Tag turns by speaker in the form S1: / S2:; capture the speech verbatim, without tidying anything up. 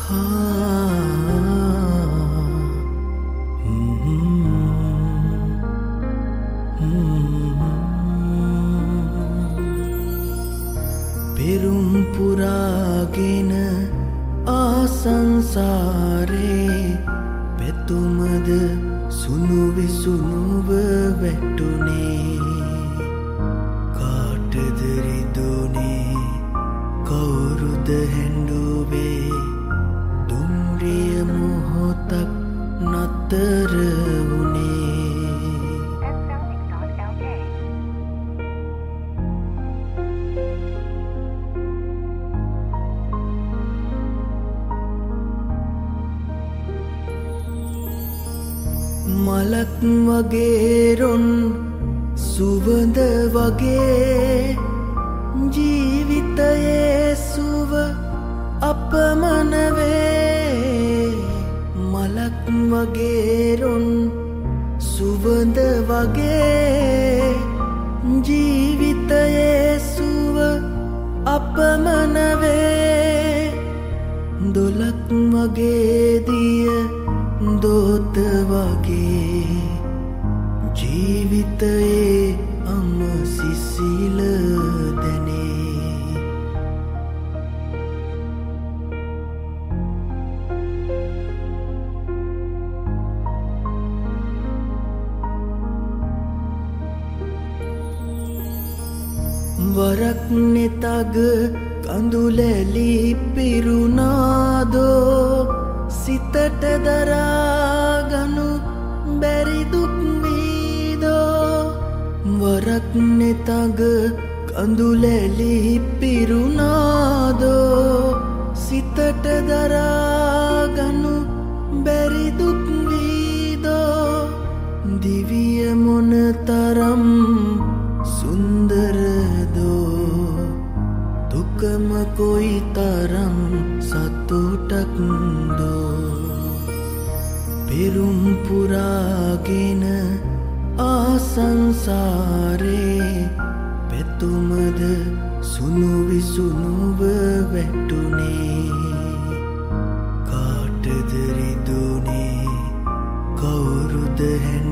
S1: පෙරුම් පුරාගෙන ආසංසාරේ පෙතුමද සුණු විසුණුව වැටුනේ කාටද රිදුනේ කවුරුද හැඬුවේ දුම්රිය මොහොතක් නතර වුනේ මලක් වගේ රොන් සුවඳ වගේ ජීවිතයේ සුව අපමණ වේ මලක් වගේ රොන් සුවඳ වගේ ජීවිතයේ සුව අපමණ වේ දොලක් වගේ දිය දෝත වගේ ජීවිතයේ අම සිසිල දැනේ වරක් නෙතග කඳුලැලි පිරුණාදෝ සිතට දරාගනු බැරි දුක් වීදෝ වරක් නෙතග කඳුලැලි පිරුණාදෝ සිතට දරාගනු බැරි දුක් වීදෝ දිවිය මොන තරම් සුන්දරදෝ දුකම කොයි තරම් සතුටක් දෝ පෙරුම් පුරාගෙන ආසංසාරේ පෙතුමද සුණු විසුණුව වැටුනේ කාටද රිදුනේ කවුරුද